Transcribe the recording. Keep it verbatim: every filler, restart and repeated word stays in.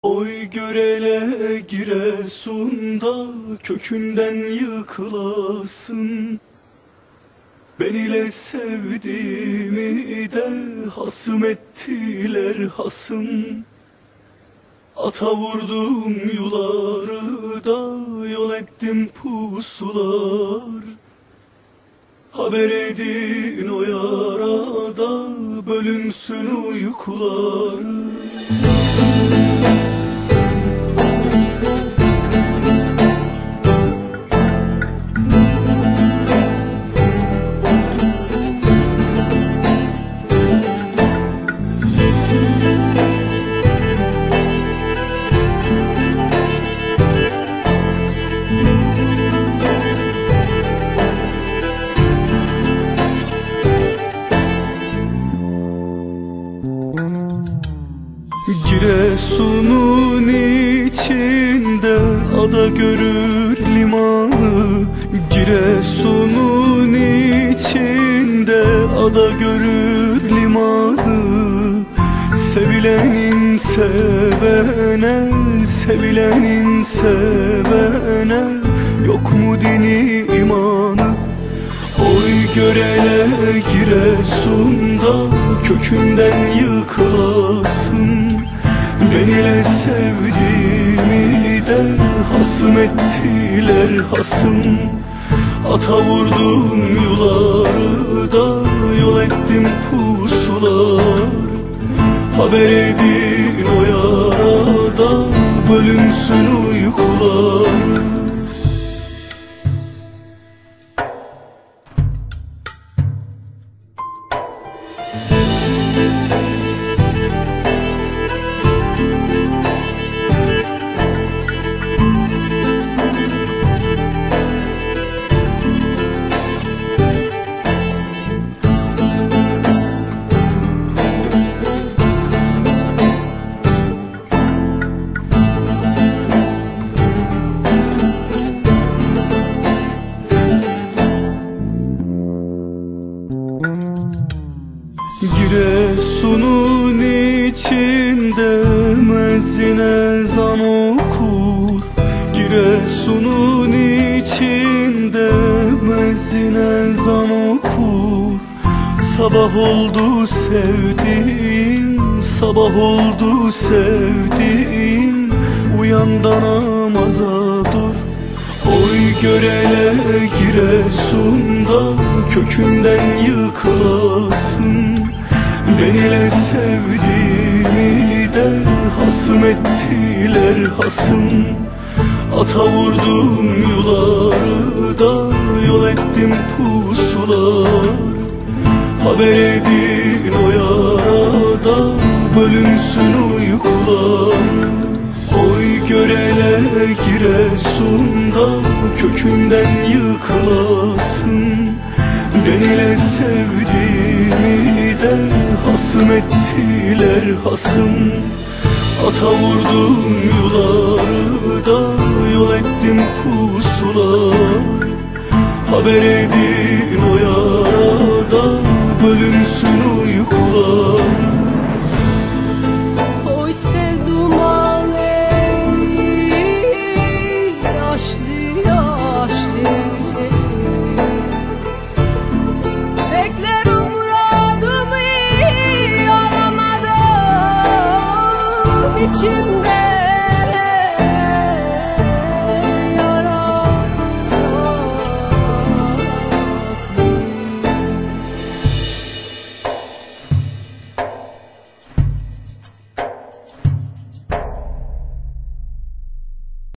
Oy görele Giresun'da kökünden yıkılasın. Ben ile sevdiğimi de hasım ettiler hasım. Ata vurdum yuları da yol ettim pusular. Haber edin o yarada bölünsün uykular. Giresun'un içinde ada görür limanı. Giresun'un içinde ada görür limanı. Sevilenin sevene, sevilenin sevene yok mu dini imanı? Oy görele Giresun'da kökünden yıkılasın. Ben ile sevdiğimi de hasım ettiler hasım. Ata vurdum yuları da yol ettim pusular. Haber edin o yarada bölünsün uykular. Giresun'un içinde müezzin ezan okur. Giresun'un içinde müezzin ezan okur. Sabah oldu sevdiğim, sabah oldu sevdiğim. Uyan da namaza dur. Oy görele Giresun'da kökünden yıkılasın. Ben ile sevdiğimi de hasım ettiler hasım. Ata vurdum yuları da yol ettim pusular. Haber edin o yarada bölünsün uykular. Oy görele Giresun'da kökünden yıkılasın. Ben ile sevdiğimi de hasım ettiler hasım. Ata vurdum yuları da yol ettim pusular. Haber edin o yarada bölünsün